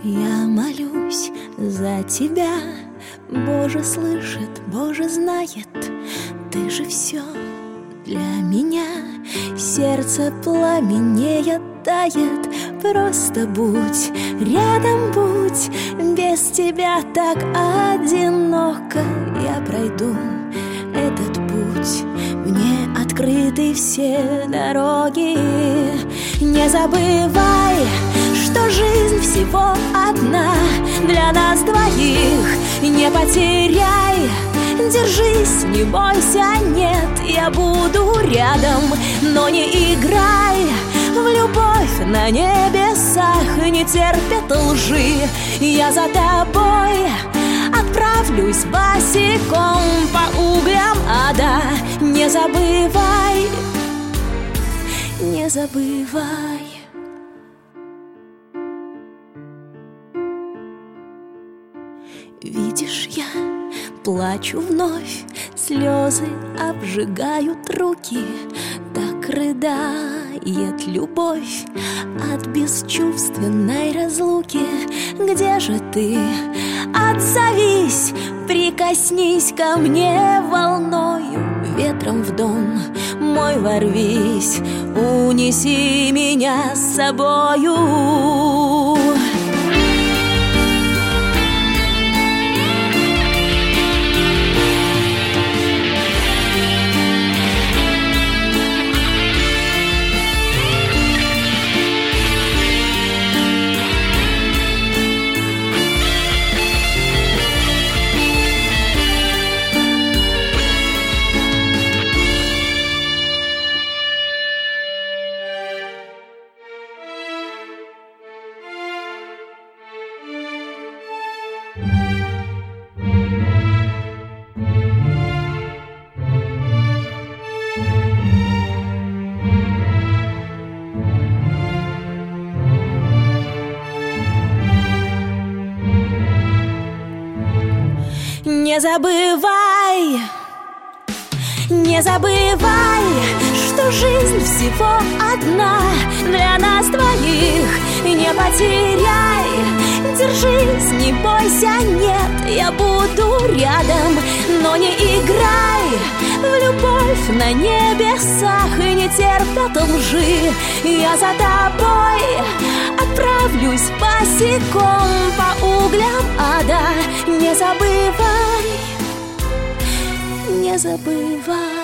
Я молюсь за тебя, Боже слышит, Боже знает, ты же все для меня. Сердце пламенеет, тает, просто будь рядом, будь. Без тебя так одиноко. Я пройду этот путь, мне открыты все дороги. Не забывай, что жизнь всего одна для нас двоих. Не потеряй, держись, не бойся, нет, я буду рядом. Но не играй в любовь на небесах, не терпят лжи. Я за тобой отправлюсь босиком по углям ада. Не забывай, не забывай. Видишь, я плачу вновь, слезы обжигают руки. Так рыдает любовь от бесчувственной разлуки. Где же ты? Отзовись, прикоснись ко мне волною. Ветром в дом мой ворвись, унеси меня с собою. Не забывай, не забывай, что жизнь всего одна для нас двоих. Не потеряй, держись, не бойся, нет, я буду рядом. Но не играй в любовь на небесах, и не терпят лжи. Я за тобой отправлюсь босиком по углям ада. Не забывай, не забывай.